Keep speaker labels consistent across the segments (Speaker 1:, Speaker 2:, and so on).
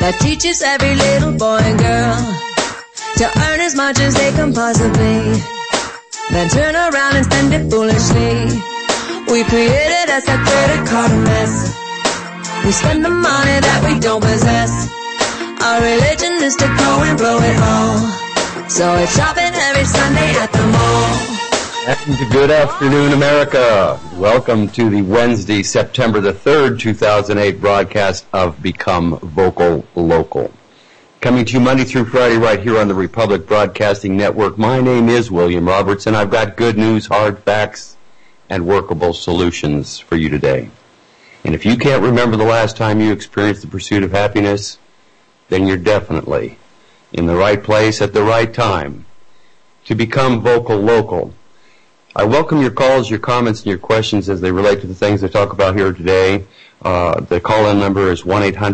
Speaker 1: that teaches every little boy and girl to earn as much as they can possibly, then turn around and spend it foolishly. We created us a credit card mess. We spend the money that we don't possess. Our religion is to go and blow it all, so it's shopping every Sunday at the mall.
Speaker 2: And good afternoon, America. Welcome to the Wednesday, September the 3rd, 2008 broadcast of Become Vocal Local. Coming to you Monday through Friday right here on the Republic Broadcasting Network. My name is William Roberts, and I've got good news, hard facts, and workable solutions for you today. And if you can't remember the last time you experienced the pursuit of happiness, then you're definitely in the right place at the right time to become vocal local. I welcome your calls, your comments, and your questions as they relate to the things I talk about here today. The call-in number is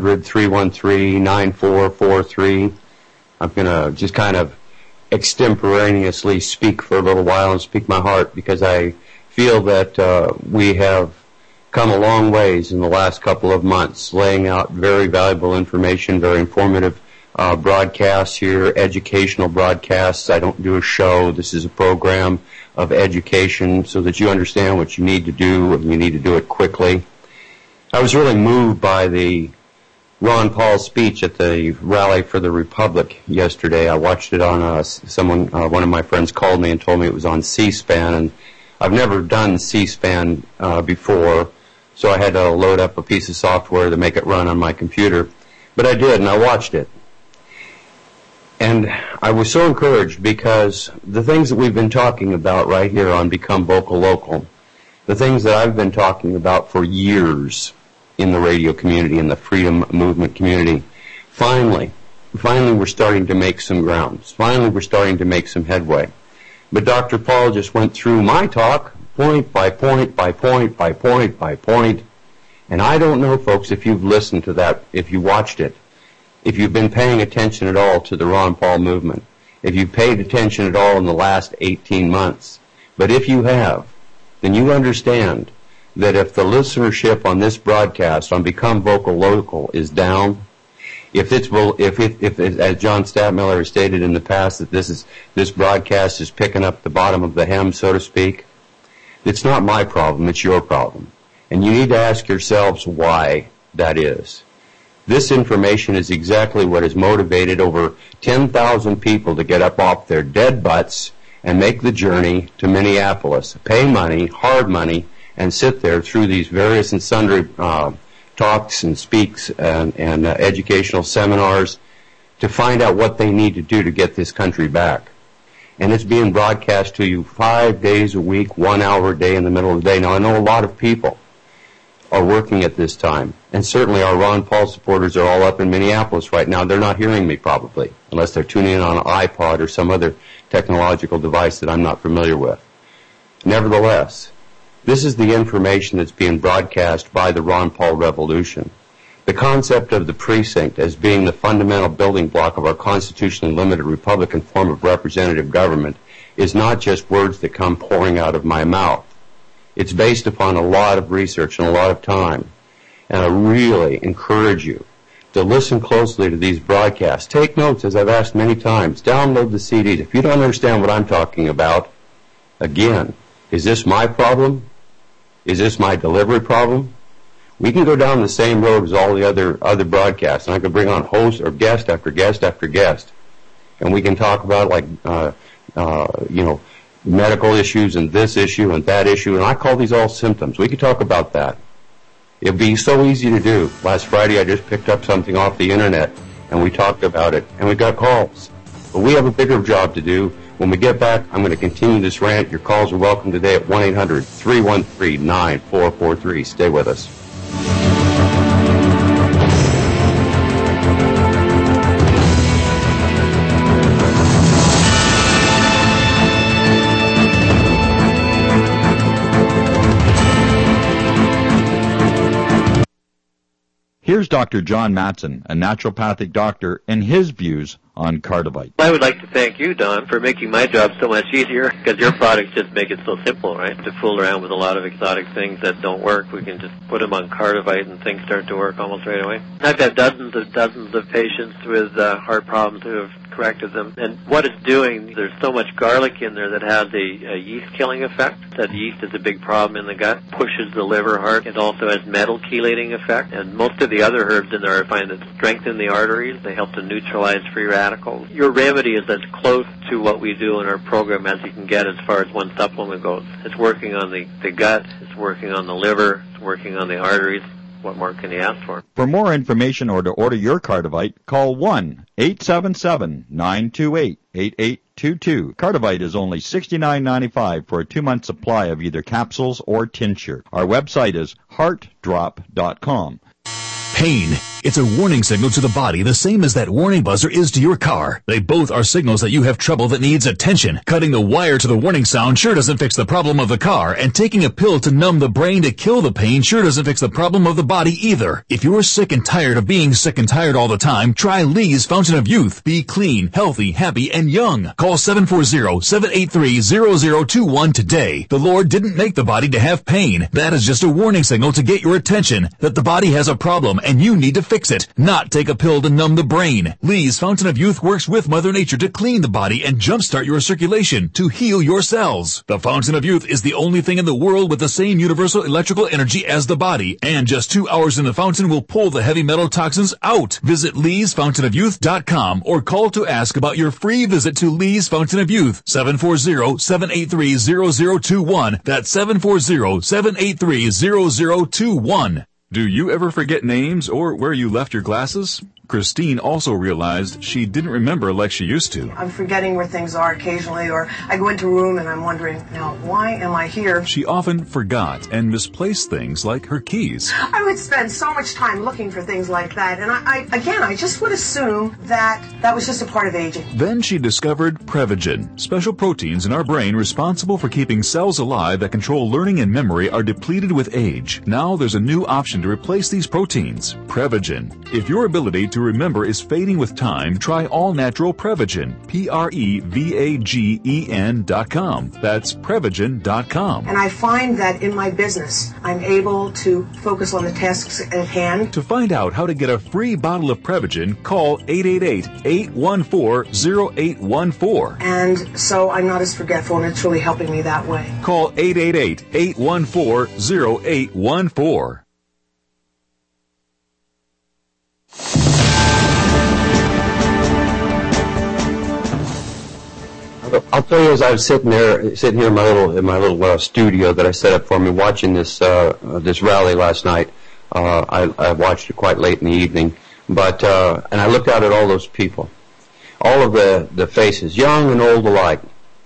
Speaker 2: 1-800-313-9443. I'm going to just kind of extemporaneously speak for a little while and speak my heart, because I feel that we have come a long ways in the last couple of months, laying out very valuable information, very informative broadcasts here, educational broadcasts. I don't do a show. This is a program of education so that you understand what you need to do, and you need to do it quickly. I was really moved by the Ron Paul speech at the Rally for the Republic yesterday. I watched it on one of my friends called me and told me it was on C-SPAN, and I've never done C-SPAN before, so I had to load up a piece of software to make it run on my computer. But I did, and I watched it. And I was so encouraged, because the things that we've been talking about right here on Become Vocal Local, the things that I've been talking about for years in the radio community, in the freedom movement community, finally we're starting to make some ground. Finally we're starting to make some headway. But Dr. Paul just went through my talk, point by point by point by point by point. And I don't know, folks, if you've listened to that, if you watched it, if you've been paying attention at all to the Ron Paul movement, if you've paid attention at all in the last 18 months. But if you have, then you understand that if the listenership on this broadcast on Become Vocal Local is down, if as John Stadtmiller has stated in the past, that this broadcast is picking up the bottom of the hem, so to speak, it's not my problem, it's your problem. And you need to ask yourselves why that is. This information is exactly what has motivated over 10,000 people to get up off their dead butts and make the journey to Minneapolis, pay money, hard money, and sit there through these various and sundry talks and speaks and educational seminars to find out what they need to do to get this country back. And it's being broadcast to you 5 days a week, 1 hour a day in the middle of the day. Now, I know a lot of people are working at this time, and certainly our Ron Paul supporters are all up in Minneapolis right now. They're not hearing me probably, unless they're tuning in on an iPod or some other technological device that I'm not familiar with. Nevertheless, this is the information that's being broadcast by the Ron Paul Revolution. The concept of the precinct as being the fundamental building block of our constitutionally limited Republican form of representative government is not just words that come pouring out of my mouth. It's based upon a lot of research and a lot of time. And I really encourage you to listen closely to these broadcasts. Take notes, as I've asked many times. Download the CDs. If you don't understand what I'm talking about, again, is this my problem? Is this my delivery problem? We can go down the same road as all the other broadcasts, and I can bring on host or guest after guest after guest, and we can talk about medical issues and this issue and that issue, and I call these all symptoms. We could talk about that. It'd be so easy to do. Last Friday I just picked up something off the internet, and we talked about it, and we got calls. But we have a bigger job to do. When we get back, I'm going to continue this rant. Your calls are welcome today at 1-800-313-9443. Stay with us.
Speaker 3: Here's Dr. John Matson, a naturopathic doctor, and his views on Cardivite.
Speaker 4: I would like to thank you, Don, for making my job so much easier, because your products just make it so simple, right? To fool around with a lot of exotic things that don't work, we can just put them on Cardivite and things start to work almost right away. I've had dozens of patients with heart problems who have corrected them. And what it's doing, there's so much garlic in there that has a yeast-killing effect. That yeast is a big problem in the gut, pushes the liver hard. It also has metal chelating effect. And most of the other herbs in there I find that strengthen the arteries. They help to neutralize free radicals. Your remedy is as close to what we do in our program as you can get as far as one supplement goes. It's working on the gut, it's working on the liver, it's working on the arteries. What more can you ask for?
Speaker 3: For more information or to order your Cardivite, call 1-877-928-8822. Cardivite is only $69.95 for a 2-month supply of either capsules or tincture. Our website is heartdrop.com.
Speaker 5: Pain. It's a warning signal to the body, the same as that warning buzzer is to your car. They both are signals that you have trouble that needs attention. Cutting the wire to the warning sound sure doesn't fix the problem of the car, and taking a pill to numb the brain to kill the pain sure doesn't fix the problem of the body either. If you're sick and tired of being sick and tired all the time, try Lee's Fountain of Youth. Be clean, healthy, happy, and young. Call 740-783-0021 today. The Lord didn't make the body to have pain. That is just a warning signal to get your attention that the body has a problem and you need to fix it, not take a pill to numb the brain. Lee's Fountain of Youth works with Mother Nature to clean the body and jumpstart your circulation to heal your cells. The Fountain of Youth is the only thing in the world with the same universal electrical energy as the body, and just 2 hours in the fountain will pull the heavy metal toxins out. Visit leesfountainofyouth.com or call to ask about your free visit to Lee's Fountain of Youth, 740-783-0021. That's 740-783-0021. Do you ever forget names or where you left your glasses? Christine also realized she didn't remember like she used to.
Speaker 6: I'm forgetting where things are occasionally, or I go into a room and I'm wondering, now, why am I here?
Speaker 5: She often forgot and misplaced things like her keys.
Speaker 6: I would spend so much time looking for things like that, and I just would assume that was just a part of aging.
Speaker 5: Then she discovered Prevagen. Special proteins in our brain responsible for keeping cells alive that control learning and memory are depleted with age. Now there's a new option to replace these proteins, Prevagen. If your ability to remember is fading with time, try all-natural Prevagen, Prevagen.com. That's Prevagen.com.
Speaker 6: And I find that in my business, I'm able to focus on the tasks at hand.
Speaker 5: To find out how to get a free bottle of Prevagen, call 888-814-0814.
Speaker 6: And so I'm not as forgetful, and it's really helping me that way.
Speaker 5: Call 888-814-0814.
Speaker 2: I'll tell you, as I was sitting here in my little studio that I set up for me, watching this rally last night. I watched it quite late in the evening, but and I looked out at all those people, all of the faces, young and old alike,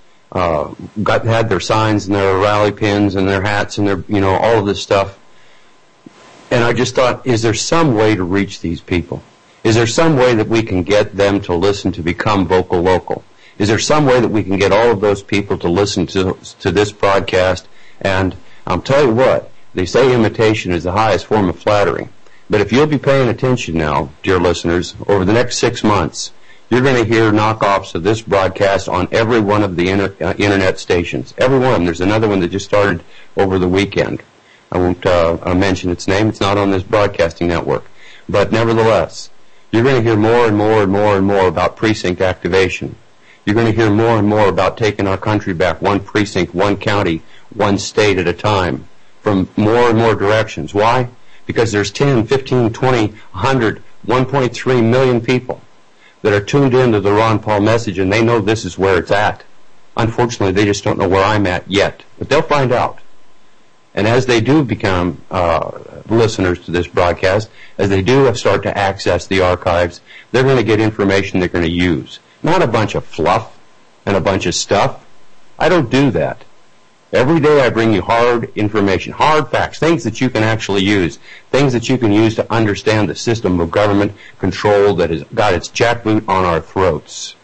Speaker 2: had their signs and their rally pins and their hats and their all of this stuff, and I just thought, is there some way to reach these people? Is there some way that we can get them to listen, to become vocal local? Is there some way that we can get all of those people to listen to this broadcast? And I'll tell you what, they say imitation is the highest form of flattery. But if you'll be paying attention now, dear listeners, over the next 6 months, you're going to hear knockoffs of this broadcast on every one of the internet stations. Every one. There's another one that just started over the weekend. I won't mention its name. It's not on this broadcasting network. But nevertheless, you're going to hear more and more and more and more about precinct activation. You're going to hear more and more about taking our country back one precinct, one county, one state at a time from more and more directions. Why? Because there's 10, 15, 20, 100, 1.3 million people that are tuned into the Ron Paul message, and they know this is where it's at. Unfortunately, they just don't know where I'm at yet. But they'll find out. And as they do become listeners to this broadcast, as they do start to access the archives, they're going to get information they're going to use. Not a bunch of fluff and a bunch of stuff. I don't do that. Every day I bring you hard information, hard facts, things that you can actually use, things that you can use to understand the system of government control that has got its jackboot on our throats.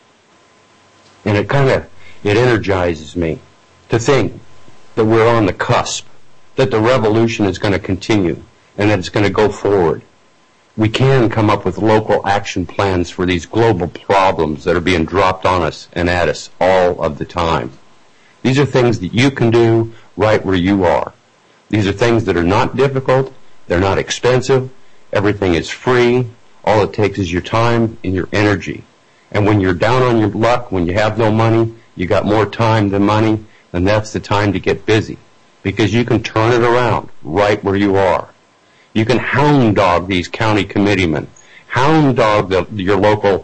Speaker 2: And it energizes me to think that we're on the cusp, that the revolution is going to continue, and that it's going to go forward. we can come up with local action plans for these global problems that are being dropped on us and at us all of the time. These are things that you can do right where you are. These are things that are not difficult, they're not expensive, everything is free, all it takes is your time and your energy. And when you're down on your luck, when you have no money, you got more time than money, then that's the time to get busy. Because you can turn it around right where you are. You can hound dog these county committeemen, hound dog your local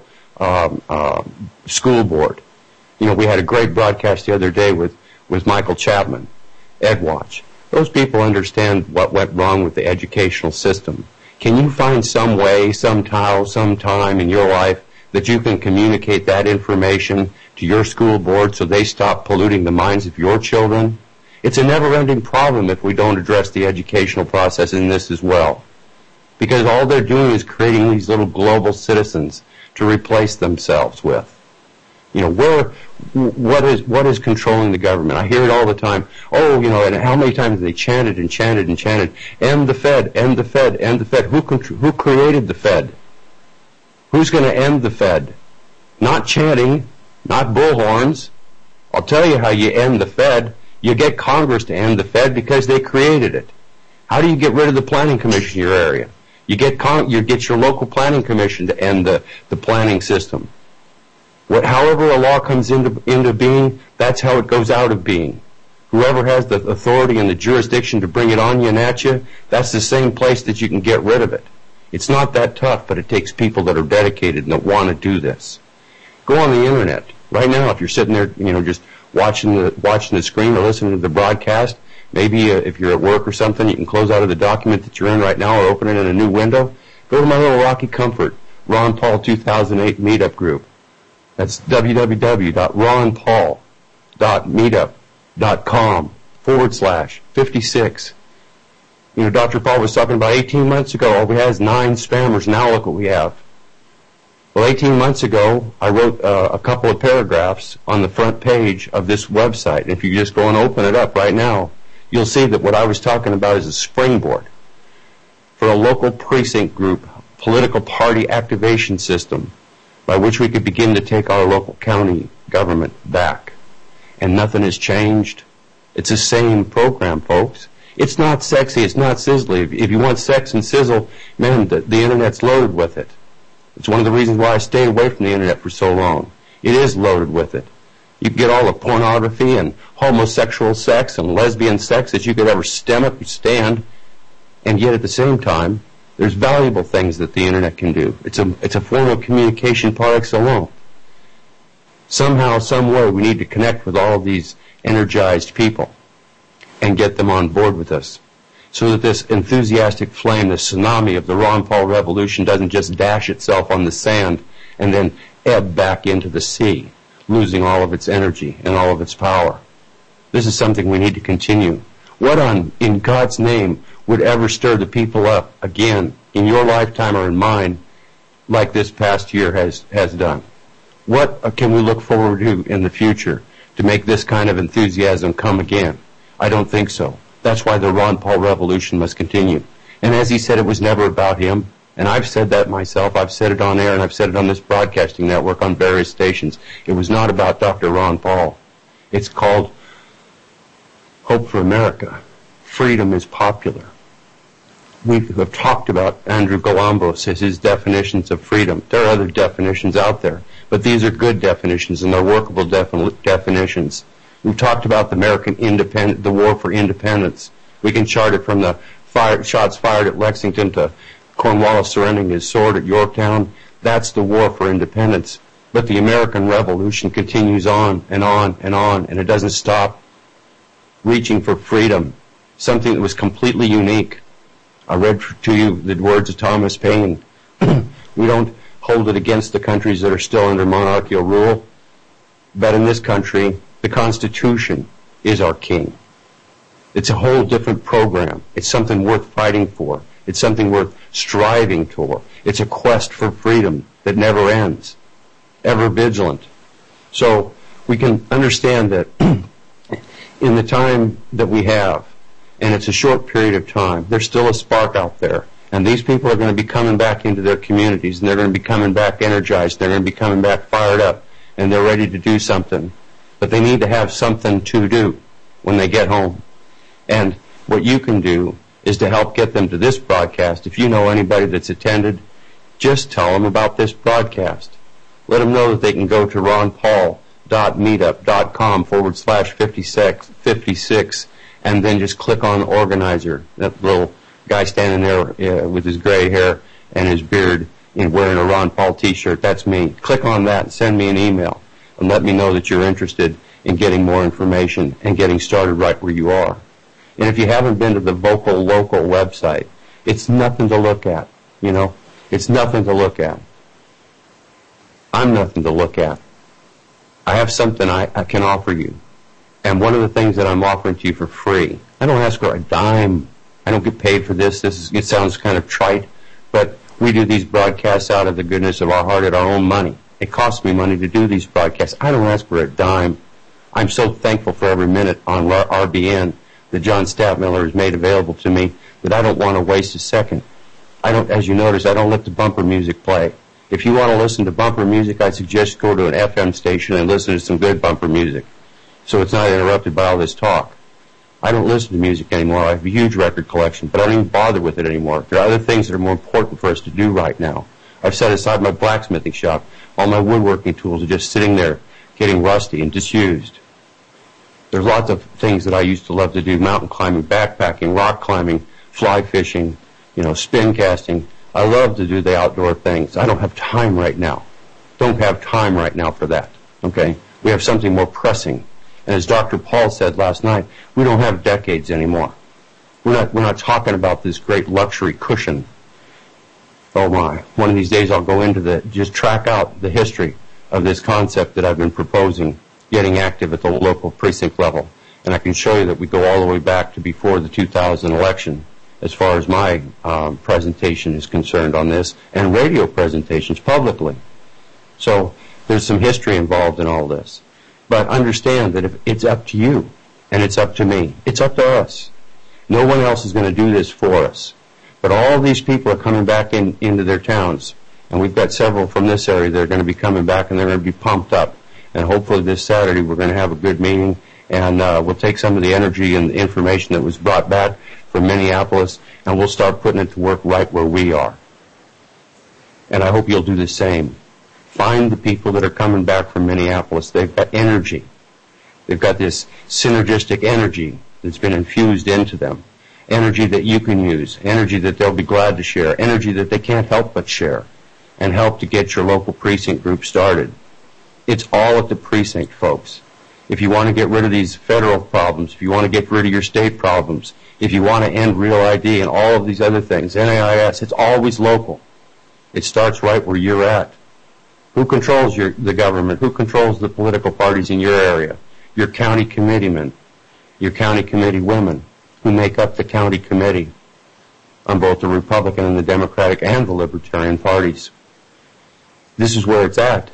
Speaker 2: school board. You know, we had a great broadcast the other day with Michael Chapman, EdWatch. Those people understand what went wrong with the educational system. Can you find some way, sometime in your life that you can communicate that information to your school board so they stop polluting the minds of your children? It's a never-ending problem if we don't address the educational process in this as well. Because all they're doing is creating these little global citizens to replace themselves with. You know, what is controlling the government? I hear it all the time. Oh, you know, and how many times they chanted and chanted and chanted, end the Fed, end the Fed, end the Fed. Who created the Fed? Who's going to end the Fed? Not chanting, not bullhorns. I'll tell you how you end the Fed. You get Congress to end the Fed because they created it. How do you get rid of the planning commission in your area? You get your local planning commission to end the planning system. However a law comes into being, that's how it goes out of being. Whoever has the authority and the jurisdiction to bring it on you and at you, that's the same place that you can get rid of it. It's not that tough, but it takes people that are dedicated and that want to do this. Go on the internet right now. If you're sitting there, you know, just watching the screen or listening to the broadcast, maybe if you're at work or something, you can close out of the document that you're in right now or open it in a new window. Go to my little Rocky Comfort Ron Paul 2008 meetup group. That's www.ronpaul.meetup.com/56. You know, Dr. Paul was talking about 18 months ago, all we had is 9 spammers. Now look what we have. Well, 18 months ago, I wrote a couple of paragraphs on the front page of this website. And if you just go and open it up right now, you'll see that what I was talking about is a springboard for a local precinct group, political party activation system, by which we could begin to take our local county government back. And nothing has changed. It's the same program, folks. It's not sexy. It's not sizzly. If you want sex and sizzle, man, the internet's loaded with it. It's one of the reasons why I stayed away from the internet for so long. It is loaded with it. You can get all the pornography and homosexual sex and lesbian sex that you could ever stand, and yet at the same time, there's valuable things that the internet can do. It's a form of communication par excellence. Somehow, some way, we need to connect with all of these energized people and get them on board with us, so that this enthusiastic flame, this tsunami of the Ron Paul revolution doesn't just dash itself on the sand and then ebb back into the sea, losing all of its energy and all of its power. This is something we need to continue. What in God's name would ever stir the people up again in your lifetime or in mine like this past year has done? What can we look forward to in the future to make this kind of enthusiasm come again? I don't think so. That's why the Ron Paul revolution must continue. And as he said, it was never about him. And I've said that myself. I've said it on air, and I've said it on this broadcasting network on various stations. It was not about Dr. Ron Paul. It's called Hope for America. Freedom is popular. We have talked about Andrew Galambos as his definitions of freedom. There are other definitions out there, but these are good definitions, and they're workable definitions. We've talked about the war for independence. We can chart it from the shots fired at Lexington to Cornwallis surrendering his sword at Yorktown. That's the war for independence. But the American Revolution continues on and on and on, and it doesn't stop reaching for freedom, something that was completely unique. I read to you the words of Thomas Paine. We don't hold it against the countries that are still under monarchical rule, but in this country, the Constitution is our king. It's a whole different program. It's something worth fighting for. It's something worth striving for. It's a quest for freedom that never ends, ever vigilant. So we can understand that in the time that we have, and it's a short period of time, there's still a spark out there, And these people are going to be coming back into their communities, and they're going to be coming back energized. They're going to be coming back fired up, and they're ready to do something. But they need to have something to do when they get home. And what you can do is to help get them to this broadcast. If you know anybody that's attended, just tell them about this broadcast. Let them know that they can go to ronpaul.meetup.com/56, and then just click on organizer. That little guy standing there with his gray hair and his beard and wearing a Ron Paul t-shirt, that's me. Click on that and send me an email and let me know that you're interested in getting more information and getting started right where you are. And if you haven't been to the Vocal Local website, it's nothing to look at, you know. It's nothing to look at. I'm nothing to look at. I have something I can offer you. And one of the things that I'm offering to you for free, I don't ask for a dime. I don't get paid for this. It sounds kind of trite, but we do these broadcasts out of the goodness of our heart at our own money. It costs me money to do these broadcasts. I don't ask for a dime. I'm so thankful for every minute on RBN that John Stadtmiller has made available to me that I don't want to waste a second. As you notice, I don't let the bumper music play. If you want to listen to bumper music, I suggest go to an FM station and listen to some good bumper music, so it's not interrupted by all this talk. I don't listen to music anymore. I have a huge record collection, but I don't even bother with it anymore. There are other things that are more important for us to do right now. I've set aside my blacksmithing shop. All my woodworking tools are just sitting there, getting rusty and disused. There's lots of things that I used to love to do: mountain climbing, backpacking, rock climbing, fly fishing, spin casting. I love to do the outdoor things. I don't have time right now. Don't have time right now for that. Okay? We have something more pressing. And as Dr. Paul said last night, we don't have decades anymore. We're not talking about this great luxury cushion. Oh my. One of these days I'll go into just track out the history of this concept that I've been proposing, getting active at the local precinct level. And I can show you that we go all the way back to before the 2000 election as far as my presentation is concerned on this, and radio presentations publicly. So there's some history involved in all this. But understand that if it's up to you, and it's up to me, it's up to us. No one else is going to do this for us. But all these people are coming back into their towns, and we've got several from this area that are going to be coming back, and they're going to be pumped up. And hopefully this Saturday we're going to have a good meeting, and we'll take some of the energy and the information that was brought back from Minneapolis, and we'll start putting it to work right where we are. And I hope you'll do the same. Find the people that are coming back from Minneapolis. They've got energy. They've got this synergistic energy that's been infused into them. Energy that you can use. Energy that they'll be glad to share. Energy that they can't help but share. And help to get your local precinct group started. It's all at the precinct, folks. If you want to get rid of these federal problems, if you want to get rid of your state problems, if you want to end Real ID and all of these other things, NAIS, it's always local. It starts right where you're at. Who controls the government? Who controls the political parties in your area? Your county committeemen, your county committee women who make up the county committee on both the Republican and the Democratic and the Libertarian parties. This is where it's at.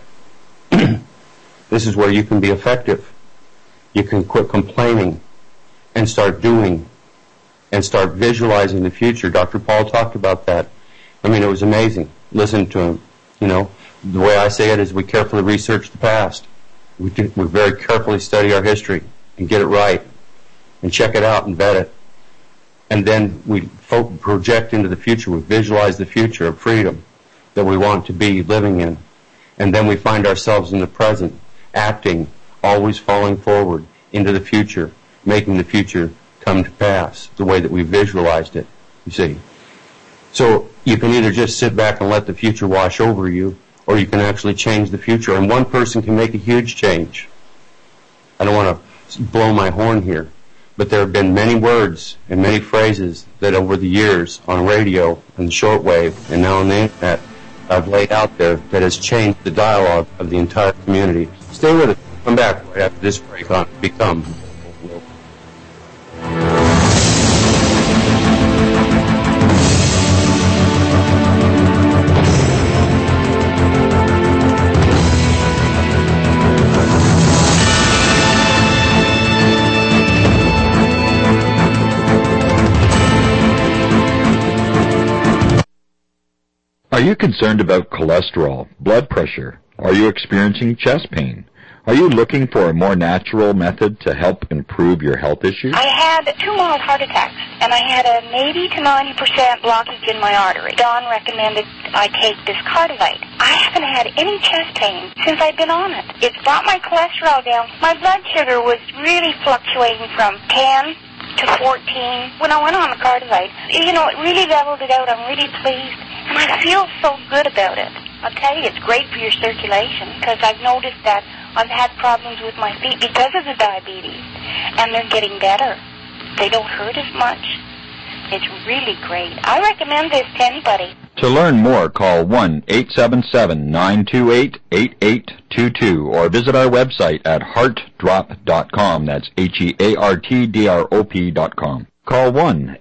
Speaker 2: This is where you can be effective. You can quit complaining and start doing and start visualizing the future. Dr. Paul talked about that. I mean, it was amazing. Listen to him. The way I say it is we carefully research the past. We very carefully study our history and get it right and check it out and vet it. And then we project into the future. We visualize the future of freedom that we want to be living in. And then we find ourselves in the present, acting, always falling forward into the future, making the future come to pass the way that we visualized it, you see. So you can either just sit back and let the future wash over you, or you can actually change the future. And one person can make a huge change. I don't want to blow my horn here, but there have been many words and many phrases that over the years on radio and the shortwave and now on the internet I've laid out there that has changed the dialogue of the entire community. Stay with us. Come back right after this break on Become.
Speaker 3: you concerned about cholesterol, blood pressure? Are you experiencing chest pain? Are you looking for a more natural method to help improve your health issues?
Speaker 7: I had 2 mild heart attacks, and I had an 80 to 90% blockage in my artery. Don recommended I take this Cardivite. I haven't had any chest pain since I've been on it. It's brought my cholesterol down. My blood sugar was really fluctuating from 10 to 14 when I went on the Cardivite. You know, it really leveled it out. I'm really pleased, and I feel so good about it. I'll tell you, it's great for your circulation, because I've noticed that I've had problems with my feet because of the diabetes, and they're getting better. They don't hurt as much. It's really great. I recommend this to anybody.
Speaker 3: To learn more, call 1-877-928-8822 or visit our website at heartdrop.com. That's HEARTDROP.com. Call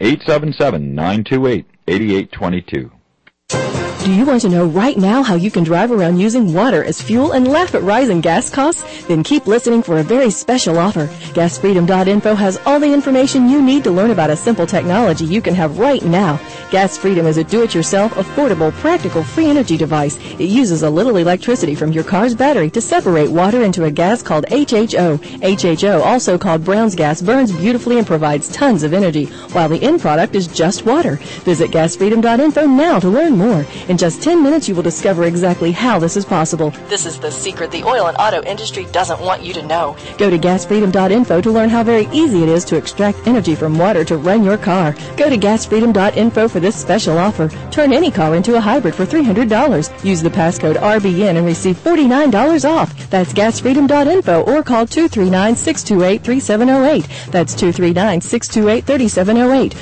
Speaker 3: 1-877-928-8822.
Speaker 8: Do you want to know right now how you can drive around using water as fuel and laugh at rising gas costs? Then keep listening for a very special offer. GasFreedom.info has all the information you need to learn about a simple technology you can have right now. Gas Freedom is a do-it-yourself, affordable, practical, free energy device. It uses a little electricity from your car's battery to separate water into a gas called HHO. HHO, also called Brown's gas, burns beautifully and provides tons of energy, while the end product is just water. Visit GasFreedom.info now to learn more. In just 10 minutes, you will discover exactly how this is possible. This is the secret the oil and auto industry doesn't want you to know. Go to GasFreedom.info to learn how very easy it is to extract energy from water to run your car. Go to GasFreedom.info for this special offer. Turn any car into a hybrid for $300. Use the passcode RBN and receive $49 off. That's GasFreedom.info or call 239-628-3708. That's 239-628-3708.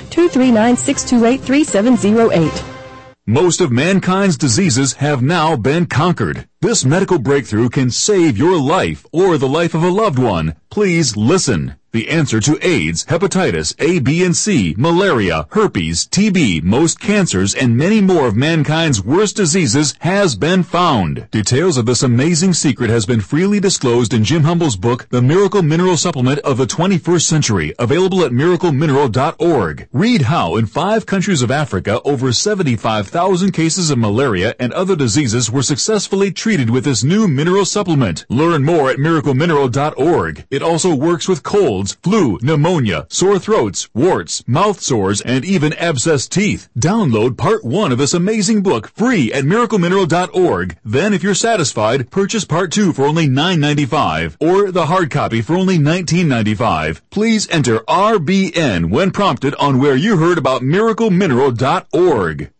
Speaker 8: 239-628-3708.
Speaker 5: Most of mankind's diseases have now been conquered. This medical breakthrough can save your life or the life of a loved one. Please listen. The answer to AIDS, hepatitis A, B, and C, malaria, herpes, TB, most cancers, and many more of mankind's worst diseases has been found. Details of this amazing secret has been freely disclosed in Jim Humble's book, The Miracle Mineral Supplement of the 21st Century, available at miraclemineral.org. Read how in 5 countries of Africa, over 75,000 cases of malaria and other diseases were successfully treated with this new mineral supplement. Learn more at miraclemineral.org. It also works with colds, flu, pneumonia, sore throats, warts, mouth sores, and even abscessed teeth. Download part 1 of this amazing book free at miraclemineral.org. Then, if you're satisfied, purchase part 2 for only $9.95 or the hard copy for only $19.95. Please enter RBN when prompted on where you heard about miraclemineral.org.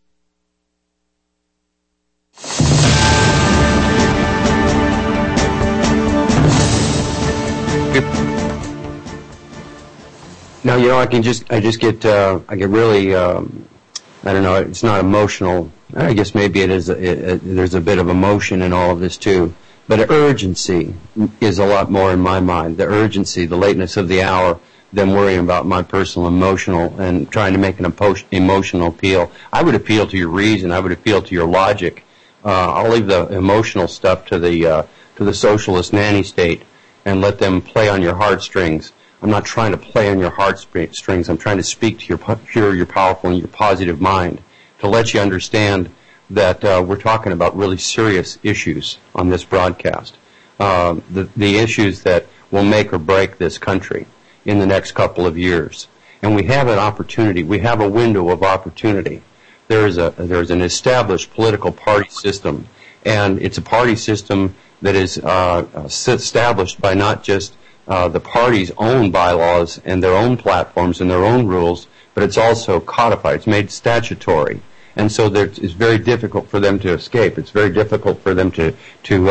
Speaker 2: Now, you know, I get really, I don't know, it's not emotional. I guess maybe it is, there's a bit of emotion in all of this too. But urgency is a lot more in my mind. The urgency, the lateness of the hour, than worrying about my personal emotional and trying to make an emotional appeal. I would appeal to your reason. I would appeal to your logic. I'll leave the emotional stuff to the socialist nanny state and let them play on your heartstrings. I'm not trying to play on your heartstrings. I'm trying to speak to your pure, your powerful, and your positive mind to let you understand that we're talking about really serious issues on this broadcast. The issues that will make or break this country in the next couple of years. And we have an opportunity. We have a window of opportunity. There's an established political party system, and it's a party system that is established by not just the party's own bylaws and their own platforms and their own rules, but it's also codified. It's made statutory. And so it's very difficult for them to escape. It's very difficult for them to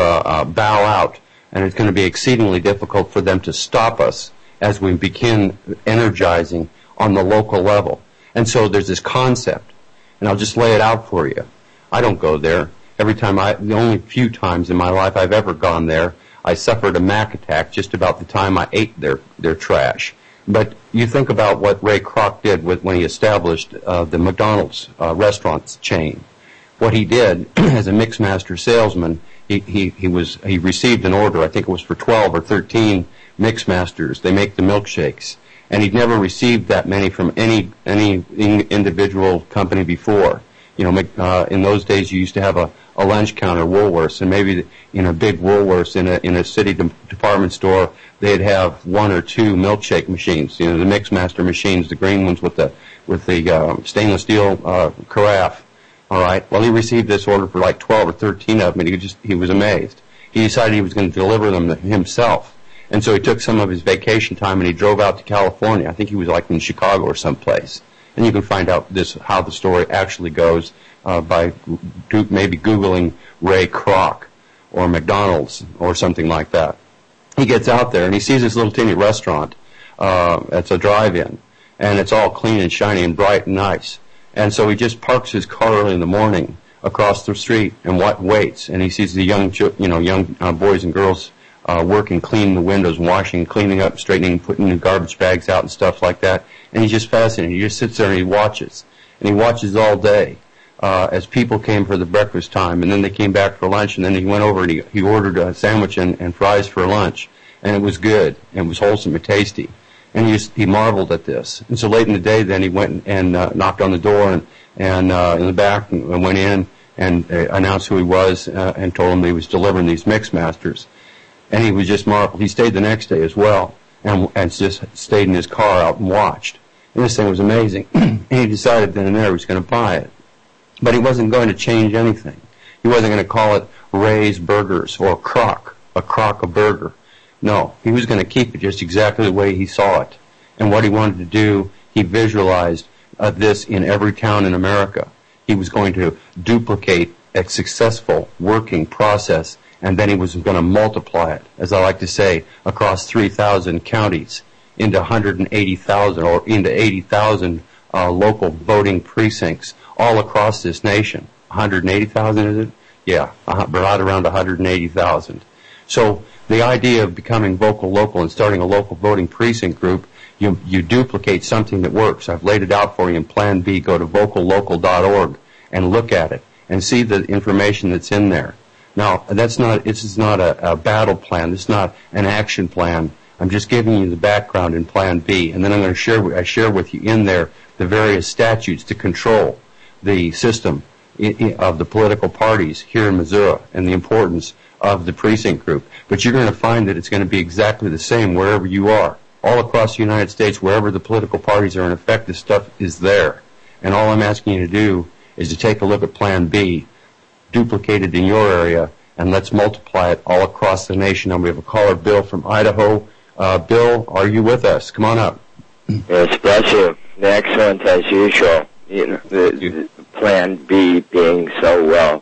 Speaker 2: bow out. And it's going to be exceedingly difficult for them to stop us as we begin energizing on the local level. And so there's this concept. And I'll just lay it out for you. I don't go there. The only few times in my life I've ever gone there, I suffered a Mac attack just about the time I ate their trash. But you think about what Ray Kroc did when he established the McDonald's restaurants chain. What he did as a Mixmaster salesman, he received an order. I think it was for 12 or 13 Mixmasters. They make the milkshakes, and he'd never received that many from any individual company before. In those days you used to have a lunch counter, Woolworths, and maybe in a big Woolworths in a city department store, they'd have one or two milkshake machines, the Mixmaster machines, the green ones with the stainless steel carafe. All right. Well, he received this order for like 12 or 13 of them, and he was amazed. He decided he was going to deliver them himself. And so he took some of his vacation time and he drove out to California. I think he was like in Chicago or someplace. And you can find out how the story actually goes by maybe Googling Ray Kroc or McDonald's or something like that. He gets out there and he sees this little teeny restaurant. It's a drive-in, and it's all clean and shiny and bright and nice. And so he just parks his car early in the morning across the street and waits. And he sees the young boys and girls working, cleaning the windows, washing, cleaning up, straightening, putting new garbage bags out and stuff like that. And he's just fascinated. He just sits there and he watches. And he watches all day as people came for the breakfast time. And then they came back for lunch. And then he went over and he ordered a sandwich and fries for lunch. And it was good. And it was wholesome and tasty. And he marveled at this. And so late in the day, then he went and knocked on the door and in the back and went in and announced who he was and told him that he was delivering these Mixmasters. And he was just marveled. He stayed the next day as well and just stayed in his car out and watched. And this thing was amazing. And he decided then and there he was going to buy it. But he wasn't going to change anything. He wasn't going to call it Ray's Burgers or a Kroc burger. No, he was going to keep it just exactly the way he saw it. And what he wanted to do, he visualized this in every town in America. He was going to duplicate a successful working process, and then he was going to multiply it, as I like to say, across 3,000 counties into 180,000 or into 80,000 local voting precincts all across this nation. 180,000, is it? Yeah, right around 180,000. So the idea of becoming vocal local and starting a local voting precinct group, you duplicate something that works. I've laid it out for you in Plan B. Go to vocallocal.org and look at it and see the information that's in there. Now, this is not a battle plan. This is not an action plan. I'm just giving you the background in Plan B, and then I'm going to share with you in there the various statutes to control the system of the political parties here in Missouri and the importance of the precinct group. But you're going to find that it's going to be exactly the same wherever you are. All across the United States, wherever the political parties are in effect, this stuff is there. And all I'm asking you to do is to take a look at Plan B, duplicate it in your area, and let's multiply it all across the nation. And we have a caller, Bill from Idaho. Bill, are you with us? Come on up.
Speaker 9: Yes, bless you. Excellent as usual. The Plan B being so well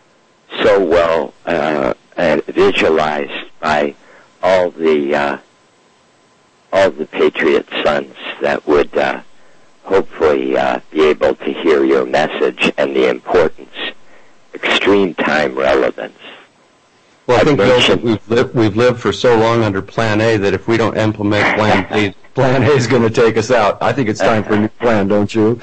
Speaker 9: visualized by all the Patriot sons that would hopefully be able to hear your message and the importance, extreme time relevance.
Speaker 2: Well, I think, Bill, we've lived for so long under Plan A that if we don't implement Plan B, Plan A is going to take us out. I think it's time for a new plan, don't you?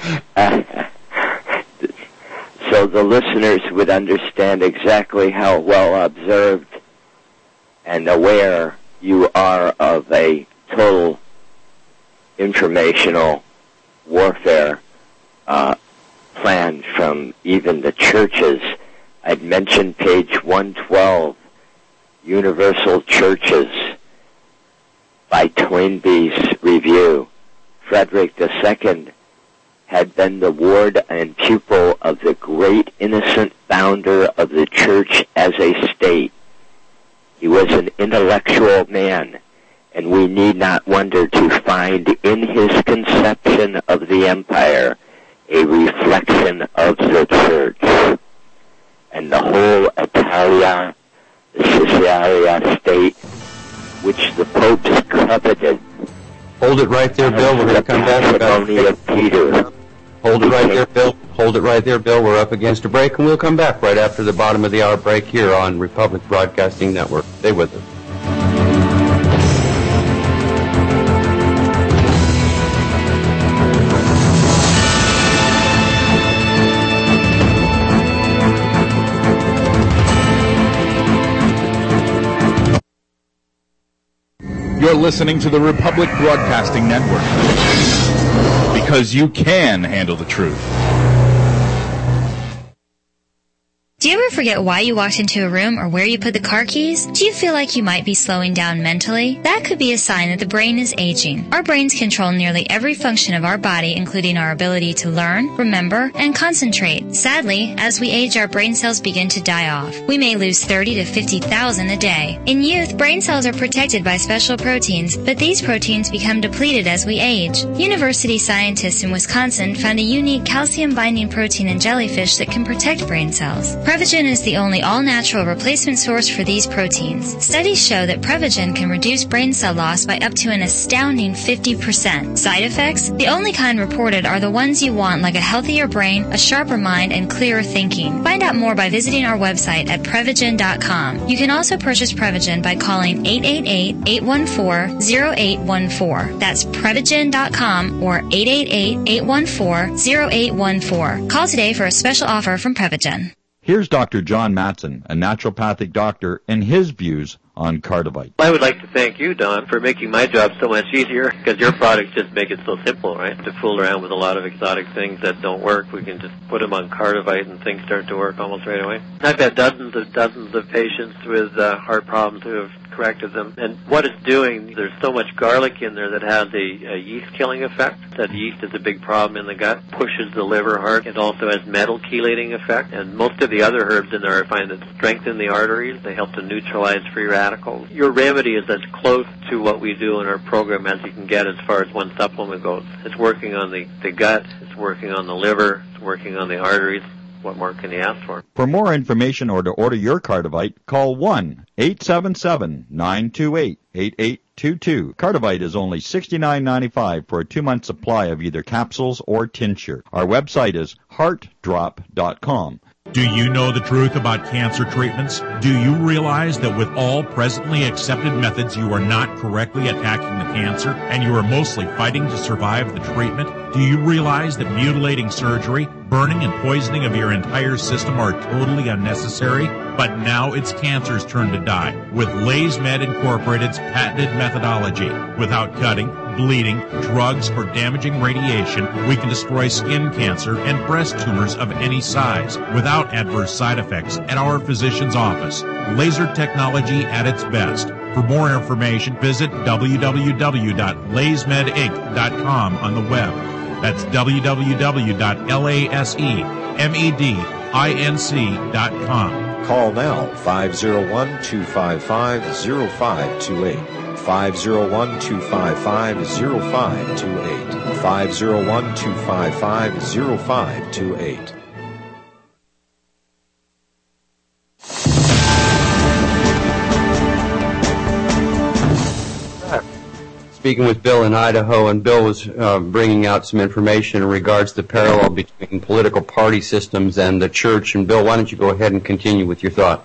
Speaker 9: So the listeners would understand exactly how well observed and aware you are of a total informational warfare plan from even the churches. I'd mentioned page 112, Universal Churches by Toynbee's Review. Frederick II had been the ward and pupil of the great innocent founder of the church as a state. He was an intellectual man, and we need not wonder to find in his conception of the empire a reflection of the church. And the whole Italia, the Caesarea state, which the popes coveted.
Speaker 2: Hold it right there, Bill. We're going to come back.
Speaker 9: Of Peter.
Speaker 2: Hold it right there, Bill. Hold it right there, Bill. We're up against a break, and we'll come back right after the bottom of the hour break here on Republic Broadcasting Network. Stay with us.
Speaker 10: You're listening to the Republic Broadcasting Network, because you can handle the truth.
Speaker 11: Do you ever forget why you walked into a room or where you put the car keys? Do you feel like you might be slowing down mentally? That could be a sign that the brain is aging. Our brains control nearly every function of our body, including our ability to learn, remember, and concentrate. Sadly, as we age, our brain cells begin to die off. We may lose 30 to 50,000 a day. In youth, brain cells are protected by special proteins, but these proteins become depleted as we age. University scientists in Wisconsin found a unique calcium-binding protein in jellyfish that can protect brain cells. Prevagen is the only all-natural replacement source for these proteins. Studies show that Prevagen can reduce brain cell loss by up to an astounding 50%. Side effects? The only kind reported are the ones you want, like a healthier brain, a sharper mind, and clearer thinking. Find out more by visiting our website at Prevagen.com. You can also purchase Prevagen by calling 888-814-0814. That's Prevagen.com or 888-814-0814. Call today for a special offer from Prevagen.
Speaker 3: Here's Dr. John Matson, a naturopathic doctor, and his views on Cardivite.
Speaker 4: I would like to thank you, Don, for making my job so much easier, because your products just make it so simple, right? To fool around with a lot of exotic things that don't work, we can just put them on Cardivite and things start to work almost right away. I've had dozens of patients with heart problems who have corrected them. And what it's doing, there's so much garlic in there that has a yeast-killing effect. That yeast is a big problem in the gut, pushes the liver hard. It also has metal chelating effect. And most of the other herbs in there I find that strengthen the arteries. They help to neutralize free radicals. Your remedy is as close to what we do in our program as you can get as far as one supplement goes. It's working on the gut, it's working on the liver, it's working on the arteries. What more can you ask for?
Speaker 3: For more information or to order your Cardivite, call 1-877-928-8822. Cardivite is only $69.95 for a 2-month supply of either capsules or tincture. Our website is heartdrop.com.
Speaker 12: Do you know the truth about cancer treatments? Do you realize that with all presently accepted methods, you are not correctly attacking the cancer and you are mostly fighting to survive the treatment? Do you realize that mutilating surgery, burning and poisoning of your entire system are totally unnecessary? But now it's cancer's turn to die with LaysMed Incorporated's patented methodology. Without cutting, bleeding, drugs, or damaging radiation, we can destroy skin cancer and breast tumors of any size without adverse side effects at our physician's office. Laser technology at its best. For more information, visit www.laysmedinc.com on the web. That's www.laysmedinc.com.
Speaker 13: Call now, 501-255-0528. 501-255-0528. 501-255-0528.
Speaker 2: Speaking with Bill in Idaho, and Bill was bringing out some information in regards to the parallel between political party systems and the church. And Bill, why don't you go ahead and continue with your thought?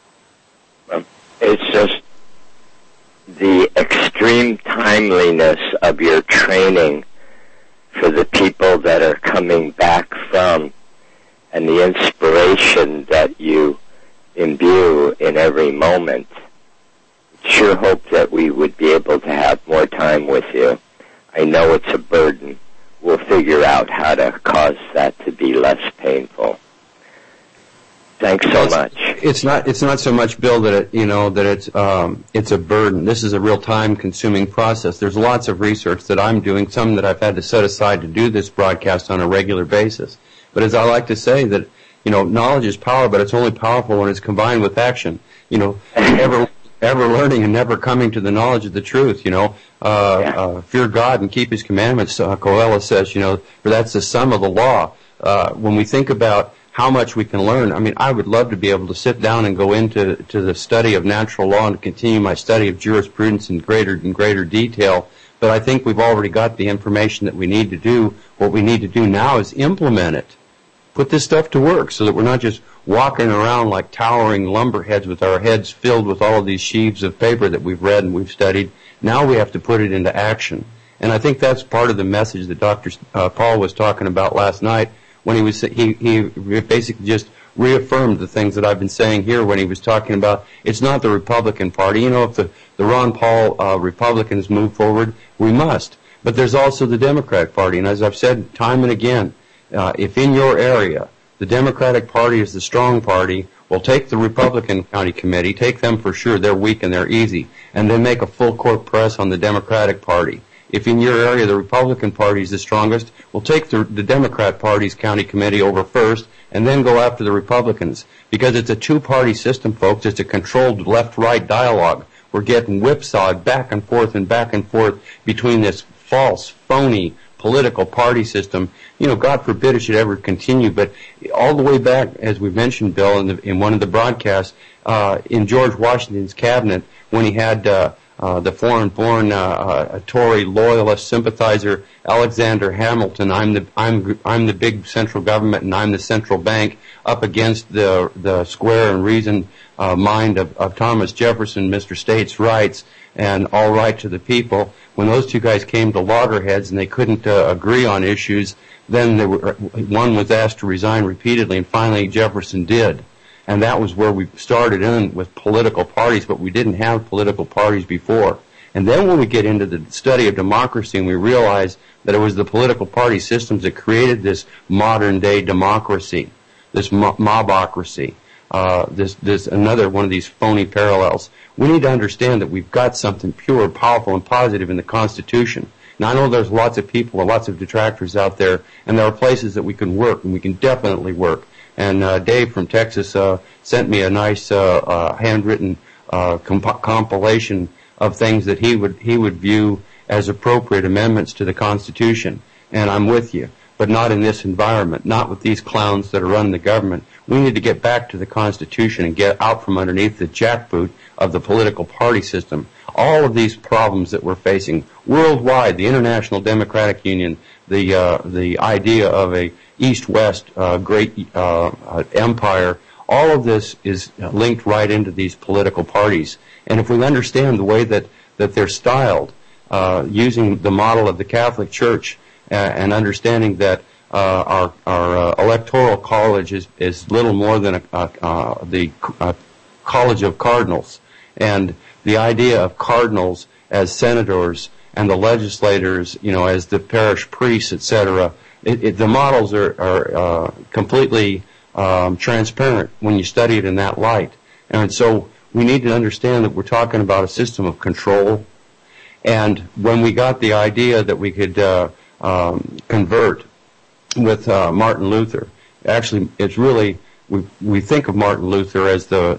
Speaker 9: It's just the extreme timeliness of your training for the people that are coming back from, and the inspiration that you imbue in every moment. Sure hope that we would be able to have more time with you. I know it's a burden. We'll figure out how to cause that to be less painful. Thanks so much.
Speaker 2: It's not so much, Bill, that it's a burden. This is a real time-consuming process. There's lots of research that I'm doing, some that I've had to set aside to do this broadcast on a regular basis. But as I like to say, that knowledge is power, but it's only powerful when it's combined with action. Ever learning and never coming to the knowledge of the truth, fear God and keep His commandments, Coelho says, for that's the sum of the law. When we think about how much we can learn, I would love to be able to sit down and go into the study of natural law and continue my study of jurisprudence in greater detail, but I think we've already got the information that we need to do. What we need to do now is implement it. Put this stuff to work so that we're not just walking around like towering lumberheads with our heads filled with all of these sheaves of paper that we've read and we've studied. Now we have to put it into action. And I think that's part of the message that Dr. Paul was talking about last night when he basically just reaffirmed the things that I've been saying here when he was talking about it's not the Republican Party. If the Ron Paul Republicans move forward, we must. But there's also the Democratic Party. And as I've said time and again, if in your area The Democratic Party is the strong party. We'll take the Republican County Committee, take them for sure, they're weak and they're easy, and then make a full court press on the Democratic Party. If in your area the Republican Party is the strongest, we'll take the Democrat Party's county committee over first and then go after the Republicans. Because it's a two-party system, folks. It's a controlled left-right dialogue. We're getting whipsawed back and forth between this false, phony political party system. You know, God forbid it should ever continue, but all the way back, as we mentioned, Bill, in one of the broadcasts, in George Washington's cabinet, when he had the foreign-born Tory loyalist sympathizer Alexander Hamilton, I'm the big central government and I'm the central bank, up against the square and reason mind of Thomas Jefferson, Mr. States' Rights and all right to the people. When those two guys came to loggerheads and they couldn't agree on issues, then one was asked to resign repeatedly, and finally Jefferson did. And that was where we started in with political parties, but we didn't have political parties before. And then when we get into the study of democracy and we realize that it was the political party systems that created this modern-day democracy, this mobocracy, this another one of these phony parallels. We need to understand that we've got something pure, powerful, and positive in the Constitution. Now, I know there's lots of people and lots of detractors out there, and there are places that we can work, and we can definitely work. And Dave from Texas sent me a nice handwritten compilation of things that he would view as appropriate amendments to the Constitution. And I'm with you, but not in this environment, not with these clowns that are running the government. We need to get back to the Constitution and get out from underneath the jackboot of the political party system. All of these problems that we're facing worldwide, the International Democratic Union, the idea of a East-West great empire, all of this is linked right into these political parties. And if we understand the way that they're styled, using the model of the Catholic Church and understanding that our electoral college is little more than the college of cardinals, and the idea of cardinals as senators and the legislators, as the parish priests, etc. The models are completely transparent when you study it in that light. And so we need to understand that we're talking about a system of control. And when we got the idea that we could convert with Martin Luther, actually it's really, we think of Martin Luther as the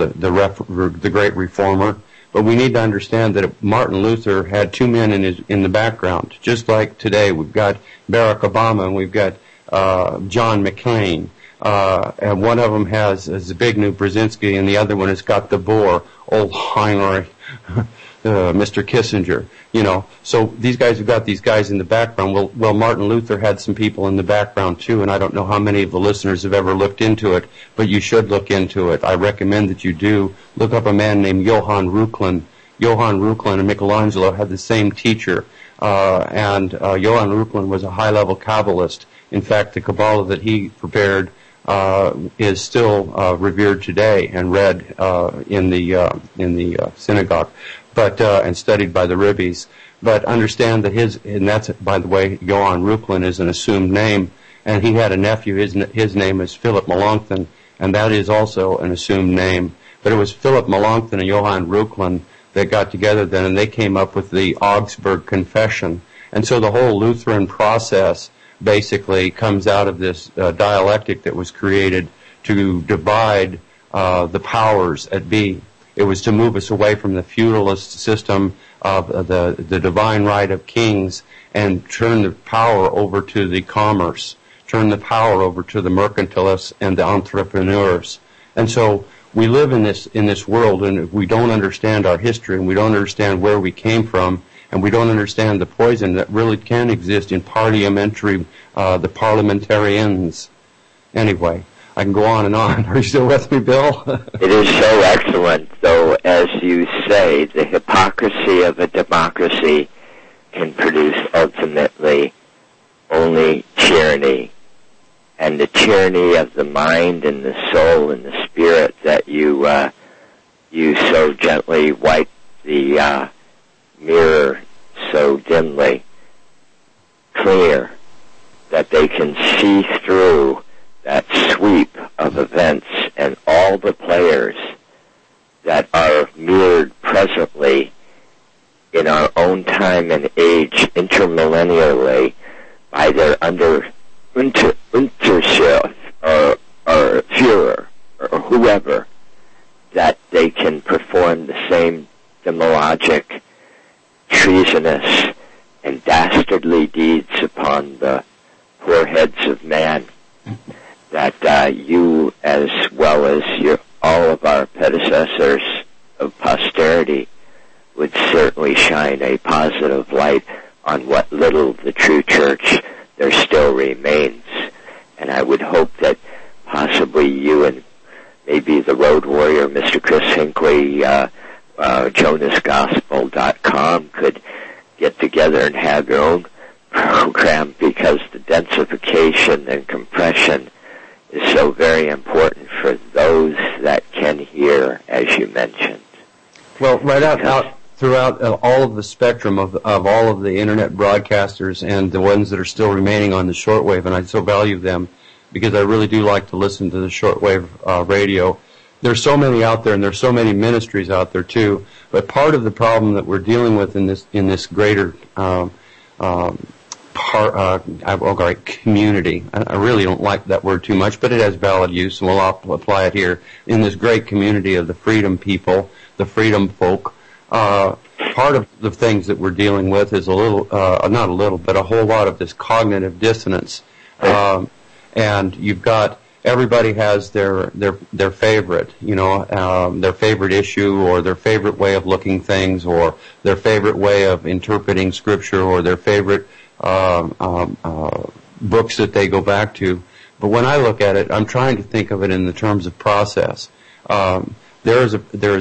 Speaker 2: great reformer, but we need to understand that Martin Luther had two men in the background. Just like today, we've got Barack Obama and we've got John McCain. And one of them has Zbigniew Brzezinski, and the other one has got the Boer, old Heinrich, Mr. Kissinger. So these guys have got these guys in the background. Well, Martin Luther had some people in the background too, and I don't know how many of the listeners have ever looked into it, but you should look into it. I recommend that you do. Look up a man named Johann Reuchlin. Johann Reuchlin and Michelangelo had the same teacher, and Johann Reuchlin was a high-level Kabbalist. In fact, the Kabbalah that he prepared is still revered today and read in the synagogue, and studied by the Rebbe's. But understand that and that's, by the way, Johann Reuchlin is an assumed name, and he had a nephew. His name is Philip Melanchthon, and that is also an assumed name. But it was Philip Melanchthon and Johann Reuchlin that got together then, and they came up with the Augsburg Confession. And so the whole Lutheran process basically comes out of this dialectic that was created to divide the powers at be. It was to move us away from the feudalist system of the divine right of kings and turn the power over to the commerce, turn the power over to the mercantilists and the entrepreneurs. And so we live in this world, and if we don't understand our history and we don't understand where we came from, and we don't understand the poison that really can exist in parliamentary, the parliamentarians. Anyway, I can go on and on. Are you still with me, Bill?
Speaker 9: It is so excellent, though, as you say, the hypocrisy of a democracy can produce ultimately only tyranny. And the tyranny of the mind and the soul and the spirit that you so gently wipe the mirror so dimly clear that they can see through that of events and all the players that are mirrored presently in our own time and age intermillennially by their Unterschiff or Führer or whoever, that they can perform the same demagogic, treasonous, and dastardly deeds upon the poor heads of man, that you, as well as all of our predecessors of posterity, would certainly shine a positive light on what little of the true church there still remains. And I would hope that possibly you and maybe the Road Warrior, Mr. Chris Hinckley, JonasGospel.com could get together and have your own program, because the densification and compression is so very important for those that can hear, as you mentioned.
Speaker 2: Well, right out throughout all of the spectrum of all of the internet broadcasters and the ones that are still remaining on the shortwave, and I so value them because I really do like to listen to the shortwave radio. There's so many out there, and there's so many ministries out there too. But part of the problem that we're dealing with in this greater community, I really don't like that word too much, but it has valid use, and we'll apply it here. In this great community of the freedom people, the freedom folk, part of the things that we're dealing with is not a little, but a whole lot of this cognitive dissonance. And you've got, everybody has their favorite, their favorite issue, or their favorite way of looking things, or their favorite way of interpreting Scripture, or their favorite books that they go back to. But when I look at it, I'm trying to think of it in the terms of process. There's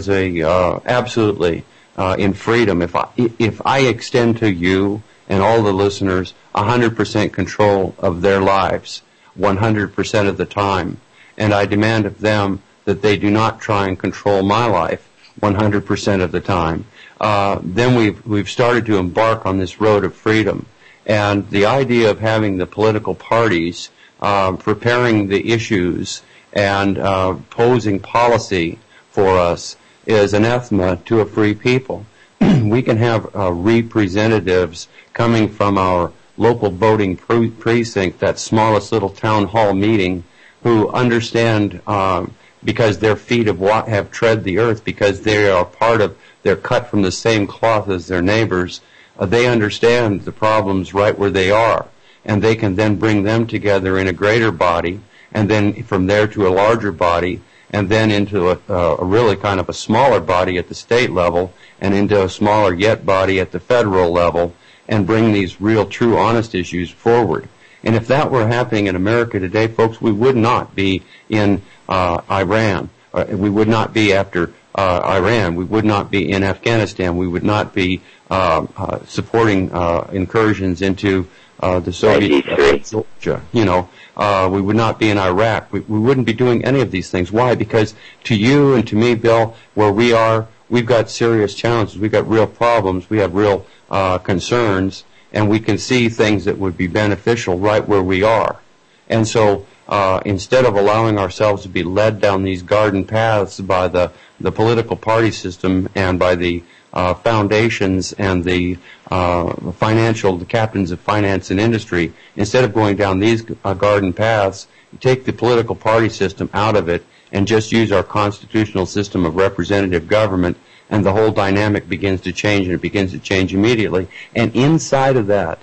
Speaker 2: absolutely in freedom. If I extend to you and all the listeners 100% control of their lives, 100% of the time, and I demand of them that they do not try and control my life 100% of the time, then we've started to embark on this road of freedom. And the idea of having the political parties preparing the issues and posing policy for us is anathema to a free people. We can have representatives coming from our local voting precinct, that smallest little town hall meeting, who understand because their feet have tread the earth, because they are they're cut from the same cloth as their neighbors. They understand the problems right where they are, and they can then bring them together in a greater body, and then from there to a larger body, and then into a really kind of a smaller body at the state level, and into a smaller yet body at the federal level, and bring these real, true, honest issues forward. And if that were happening in America today, folks, we would not be in Iran. We would not be after Iran. We would not be in Afghanistan. We would not be supporting incursions into the Soviet Georgia. We would not be in Iraq. We wouldn't be doing any of these things. Why? Because to you and to me, Bill, where we are, we've got serious challenges. We've got real problems. We have real concerns, and we can see things that would be beneficial right where we are. And so instead of allowing ourselves to be led down these garden paths by the political party system and by the foundations and the captains of finance and industry, instead of going down these garden paths, take the political party system out of it and just use our constitutional system of representative government, and the whole dynamic begins to change, and it begins to change immediately. And inside of that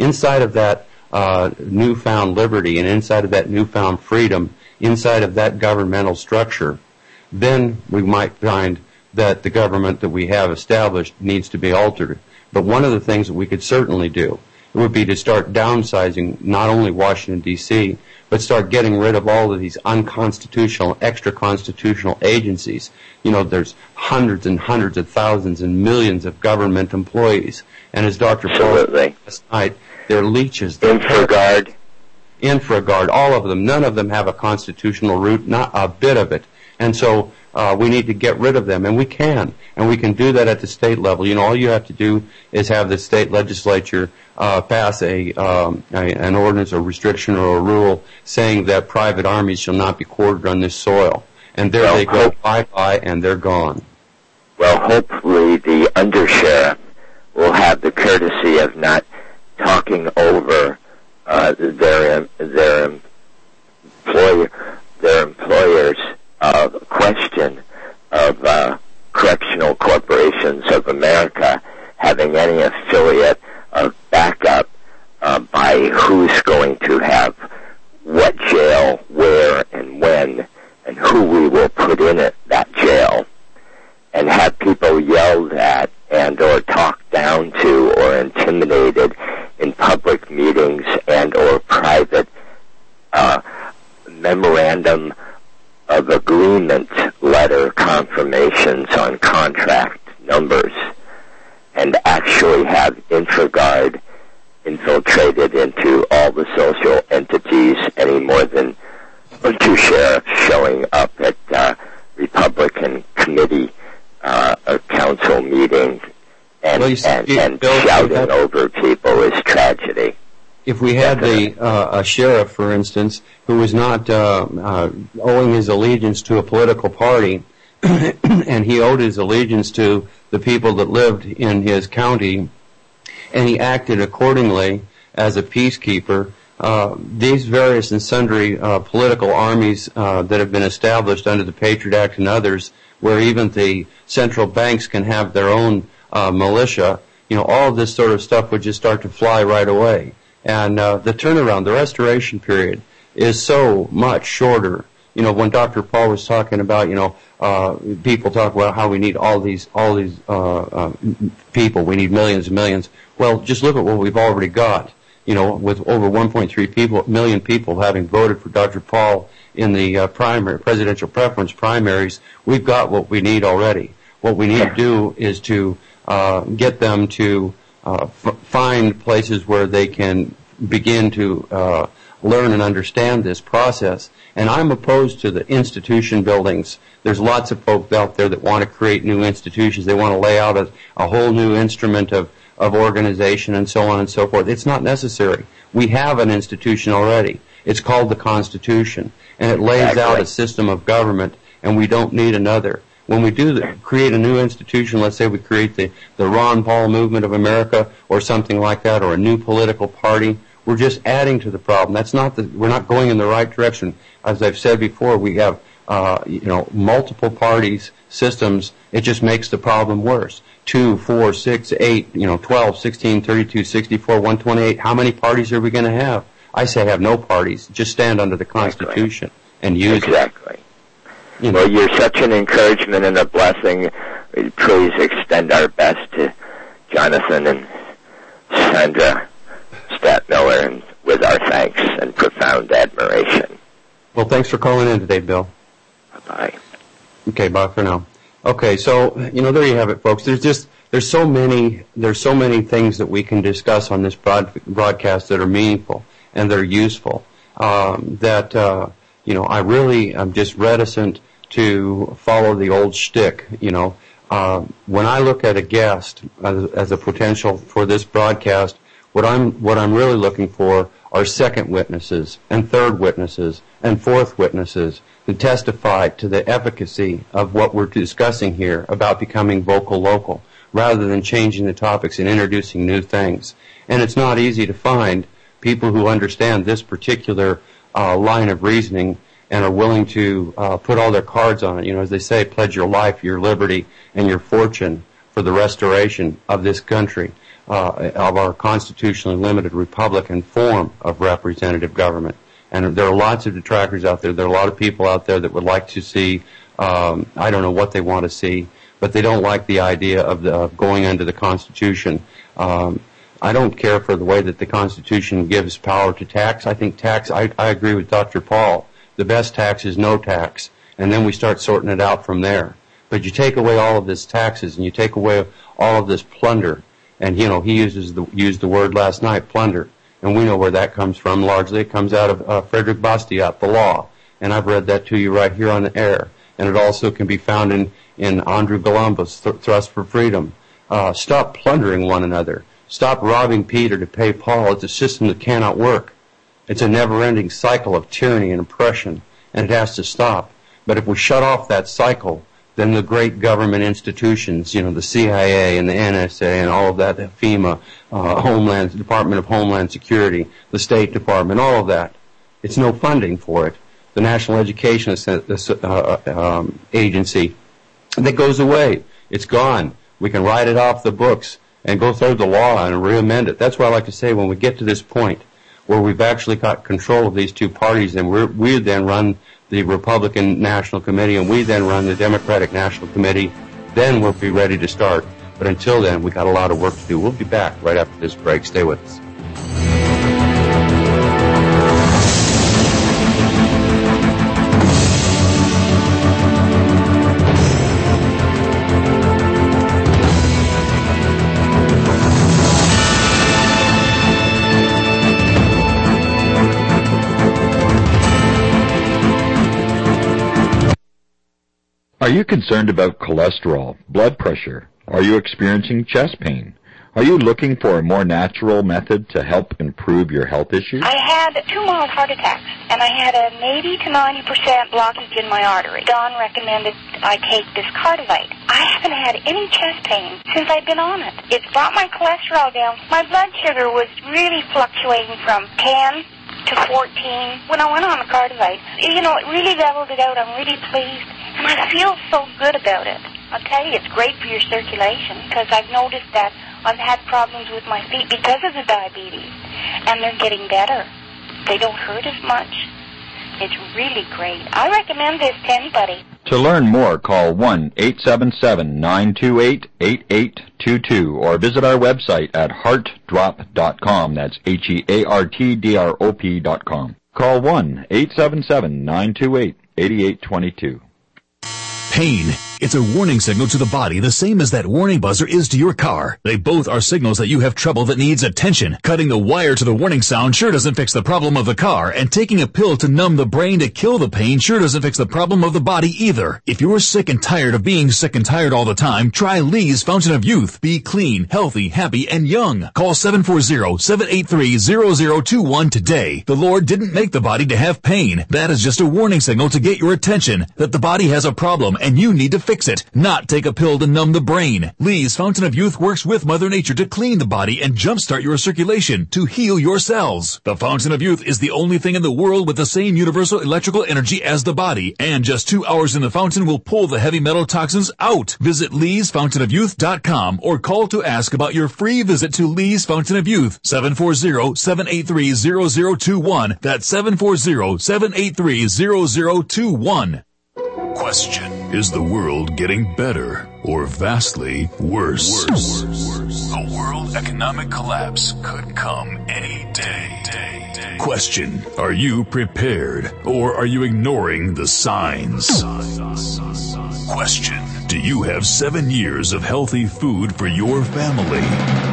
Speaker 2: newfound liberty, and inside of that newfound freedom, inside of that governmental structure, then we might find that the government that we have established needs to be altered. But one of the things that we could certainly do would be to start downsizing not only Washington, D.C., but start getting rid of all of these unconstitutional, extra-constitutional agencies. There's hundreds and hundreds of thousands and millions of government employees. And as Dr. Paul said last night, they're leeches.
Speaker 9: Infraguard,
Speaker 2: all of them. None of them have a constitutional root, not a bit of it. And so We need to get rid of them, and we can do that at the state level. You know, all you have to do is have the state legislature pass an ordinance or restriction or a rule saying that private armies shall not be quartered on this soil. And there they go, bye-bye, and they're gone.
Speaker 9: Well, hopefully the undersheriff will have the courtesy of not talking over their employer's question of Correctional Corporations of America having any affiliate of backup by who's going to have what jail, where, and when, and who we will put in that jail, and have people yelled at and or talked down to or intimidated in public meetings and or private memorandum of agreement letter confirmations on contract numbers, and actually have InfraGard infiltrated into all the social entities any more than two sheriffs showing up at Republican committee council meeting and shouting over people is tragedy.
Speaker 2: If we had a sheriff, for instance, who was not owing his allegiance to a political party, and he owed his allegiance to the people that lived in his county, and he acted accordingly as a peacekeeper, these various and sundry political armies that have been established under the Patriot Act and others, where even the central banks can have their own militia, you know, all of this sort of stuff would just start to fly right away. And the turnaround, the restoration period, is so much shorter. You know, when Dr. Paul was talking about, you know, people talk about how we need all these people, we need millions and millions. Well, just look at what we've already got. You know, with over 1.3 million people having voted for Dr. Paul in the presidential preference primaries, we've got what we need already. What we need to do is to get them to find places where they can begin to learn and understand this process. And I'm opposed to the institution buildings. There's lots of folks out there that want to create new institutions. They want to lay out a whole new instrument of organization and so on and so forth. It's not necessary. We have an institution already. It's called the Constitution, and it lays out a system of government, and we don't need another. When we do create a new institution, let's say we create the Ron Paul Movement of America or something like that, or a new political party, we're just adding to the problem. We're not going in the right direction. As I've said before, we have multiple parties, systems. It just makes the problem worse. 2, 4, 6, 8, 12, 16, 32, 64, 128. How many parties are we going to have? I say have no parties. Just stand under the Constitution and use it.
Speaker 9: Well, you're such an encouragement and a blessing. Please extend our best to Jonathan and Sandra Stadt-Miller, and with our thanks and profound admiration.
Speaker 2: Well, thanks for calling in today, Bill.
Speaker 9: Bye-bye.
Speaker 2: Okay, bye for now. Okay, so there you have it, folks. There's so many things that we can discuss on this broadcast that are meaningful and that are useful. I really am just reticent to follow the old shtick. When I look at a guest as a potential for this broadcast, what I'm really looking for are second witnesses and third witnesses and fourth witnesses who testify to the efficacy of what we're discussing here about becoming vocal local, rather than changing the topics and introducing new things. And it's not easy to find people who understand this particular line of reasoning and are willing to put all their cards on it. As they say, pledge your life, your liberty, and your fortune for the restoration of this country, of our constitutionally limited Republican form of representative government. And there are lots of detractors out there. There are a lot of people out there that would like to see, I don't know what they want to see, but they don't like the idea of going under the Constitution. I don't care for the way that the Constitution gives power to tax. I think I agree with Dr. Paul. The best tax is no tax, and then we start sorting it out from there. But you take away all of this taxes, and you take away all of this plunder, and he used the word last night, plunder, and we know where that comes from. Largely, it comes out of Frederick Bastiat, the law, and I've read that to you right here on the air. and it also can be found in Andrew Galambos' Thrust for Freedom. Stop plundering one another. Stop robbing Peter to pay Paul. It's a system that cannot work. It's a never-ending cycle of tyranny and oppression, and it has to stop. But if we shut off that cycle, then the great government institutions, the CIA and the NSA and all of that, the FEMA, Department of Homeland Security, the State Department, all of that, it's no funding for it. The National Education Agency, that goes away. It's gone. We can write it off the books and go through the law and re-amend it. That's why I like to say when we get to this point where we've actually got control of these two parties and we then run the Republican National Committee and we then run the Democratic National Committee, then we'll be ready to start. But until then, we've got a lot of work to do. We'll be back right after this break. Stay with us.
Speaker 3: Are you concerned about cholesterol, blood pressure? Are you experiencing chest pain? Are you looking for a more natural method to help improve your health issues?
Speaker 7: I had 2 mild heart attacks, and I had an 80 to 90% blockage in my artery. Don recommended I take this Cardivite. I haven't had any chest pain since I've been on it. It's brought my cholesterol down. My blood sugar was really fluctuating from 10 to 14. When I went on the Cardivite, it really leveled it out. I'm really pleased. And I feel so good about it. I'll tell you, it's great for your circulation because I've noticed that I've had problems with my feet because of the diabetes, and they're getting better. They don't hurt as much. It's really great. I recommend this to anybody.
Speaker 3: To learn more, call 1-877-928-8822 or visit our website at heartdrop.com. That's HEARTDROP.com. Call 1-877-928-8822.
Speaker 5: Pain. It's a warning signal to the body, the same as that warning buzzer is to your car. They both are signals that you have trouble that needs attention. Cutting the wire to the warning sound sure doesn't fix the problem of the car, and taking a pill to numb the brain to kill the pain sure doesn't fix the problem of the body either. If you're sick and tired of being sick and tired all the time, try Lee's Fountain of Youth. Be clean, healthy, happy, and young. Call 740-783-0021 today. The Lord didn't make the body to have pain. That is just a warning signal to get your attention that the body has a problem and you need to fix it, not take a pill to numb the brain. Lee's Fountain of Youth works with Mother Nature to clean the body and jumpstart your circulation to heal your cells. The Fountain of Youth is the only thing in the world with the same universal electrical energy as the body, and just 2 hours in the fountain will pull the heavy metal toxins out. Visit leesfountainofyouth.com or call to ask about your free visit to Lee's Fountain of Youth, 740-783-0021. That's 740-783-0021. Question. Is the world getting better or vastly worse? A world economic collapse could come any day. Question. Are you prepared or are you ignoring the signs? Question. Do you have 7 years of healthy food for your family?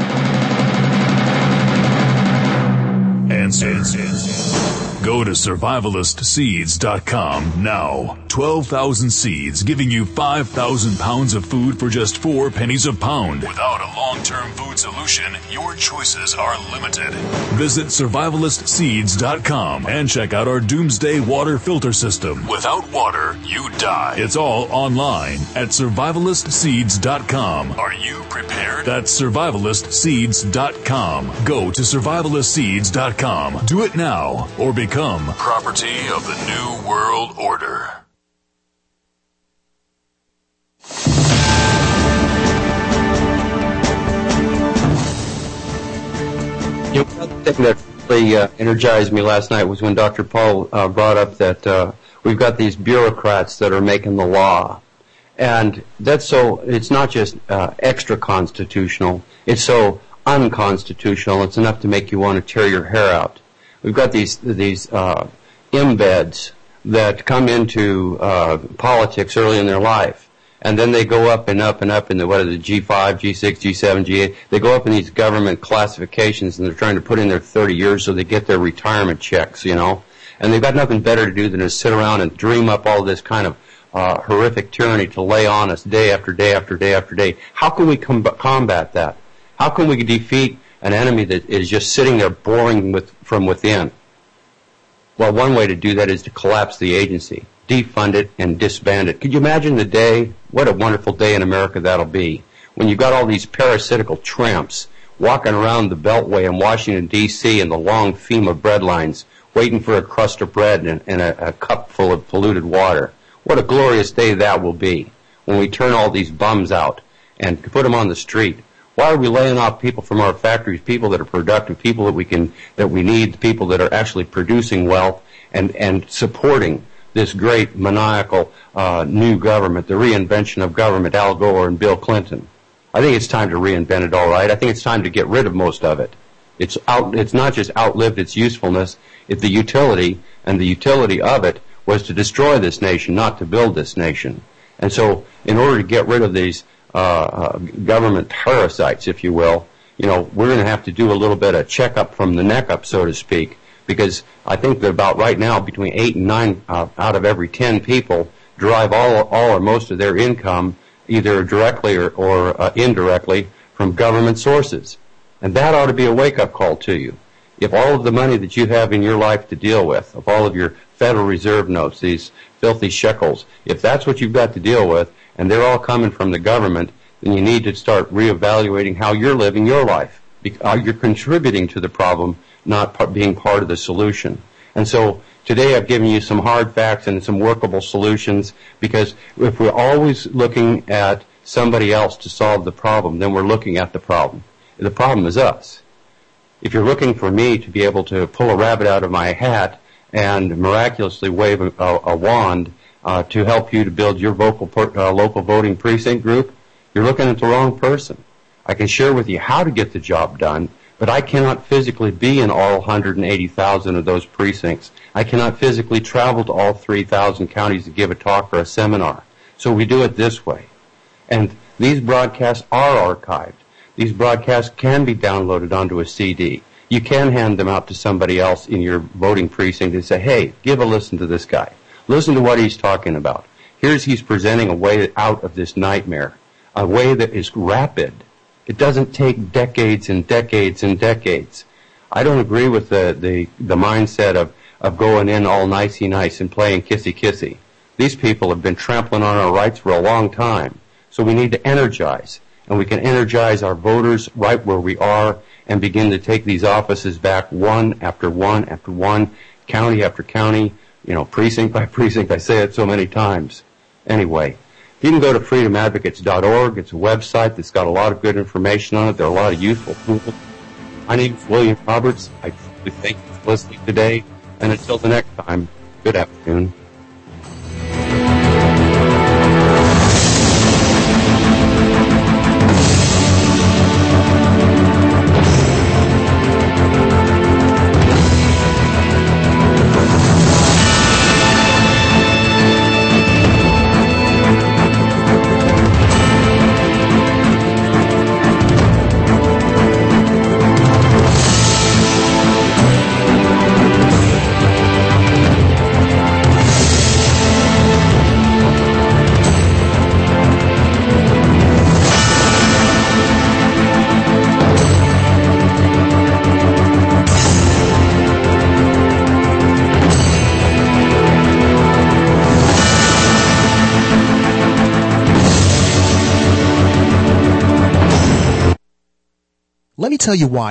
Speaker 5: Answer. Go to survivalistseeds.com now. 12,000 seeds giving you 5,000 pounds of food for just 4 pennies a pound. Without a long-term food solution, your choices are limited. Visit survivalistseeds.com and check out our Doomsday Water Filter System. Without water, you die. It's all online at survivalistseeds.com. Are you prepared? That's survivalistseeds.com. Go to survivalistseeds.com. Do it now or become property of the New World Order.
Speaker 2: One thing that really energized me last night was when Dr. Paul brought up that we've got these bureaucrats that are making the law. And that's so, it's not just extra constitutional, it's so unconstitutional, it's enough to make you want to tear your hair out. We've got these embeds that come into politics early in their life, and then they go up and up and up in the G5, G6, G7, G8. They go up in these government classifications, and they're trying to put in their 30 years so they get their retirement checks, And they've got nothing better to do than to sit around and dream up all this kind of horrific tyranny to lay on us day after day after day after day. How can we combat that? How can we defeat an enemy that is just sitting there boring from within? Well, one way to do that is to collapse the agency, defund it, and disband it. Could you imagine the day, what a wonderful day in America that'll be, when you've got all these parasitical tramps walking around the Beltway in Washington, D.C. in the long FEMA bread lines, waiting for a crust of bread and a cup full of polluted water. What a glorious day that will be when we turn all these bums out and put them on the street. Why are we laying off people from our factories, people that are productive, people that we need, people that are actually producing wealth and supporting this great maniacal new government, the reinvention of government, Al Gore and Bill Clinton? I think it's time to reinvent it, all right. I think it's time to get rid of most of it. It's not just outlived its usefulness, it's the utility, and the utility of it was to destroy this nation, not to build this nation. And so in order to get rid of these government parasites, if you will, we're going to have to do a little bit of checkup from the neck up, so to speak, because I think that about right now between 8 and 9 out of every 10 people derive all or most of their income either directly or indirectly from government sources. And that ought to be a wake-up call to you. If all of the money that you have in your life to deal with, of all of your Federal Reserve notes, these filthy shekels, if that's what you've got to deal with, and they're all coming from the government, then you need to start reevaluating how you're living your life. You're contributing to the problem, not being part of the solution. And so today I've given you some hard facts and some workable solutions, because if we're always looking at somebody else to solve the problem, then we're looking at the problem. The problem is us. If you're looking for me to be able to pull a rabbit out of my hat and miraculously wave a wand to help you to build your local voting precinct group, you're looking at the wrong person. I can share with you how to get the job done, but I cannot physically be in all 180,000 of those precincts. I cannot physically travel to all 3,000 counties to give a talk or a seminar. So we do it this way. And these broadcasts are archived. These broadcasts can be downloaded onto a CD. You can hand them out to somebody else in your voting precinct and say, hey, give a listen to this guy. Listen to what he's talking about. He's presenting a way out of this nightmare, a way that is rapid. It doesn't take decades and decades and decades. I don't agree with the mindset of going in all nicey nice and playing kissy kissy. These people have been trampling on our rights for a long time. So we need to energize. And we can energize our voters right where we are and begin to take these offices back one after one after one, county after county, precinct by precinct. I say it so many times. Anyway, you can go to freedomadvocates.org. It's a website that's got a lot of good information on it. There are a lot of useful tools. My name is William Roberts. I thank you for listening today. And until the next time, good afternoon.
Speaker 14: Let me tell you why